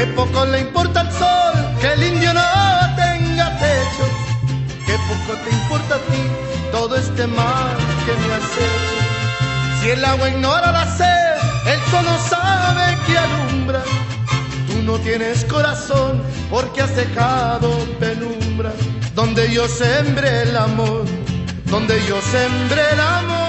Que poco le importa el sol, que el indio no tenga techo. Que poco te importa a ti todo este mal que me has hecho. Si el agua ignora la sed, el sol no sabe que alumbra. Tú no tienes corazón porque has dejado penumbra. Donde yo sembré el amor, donde yo sembré el amor.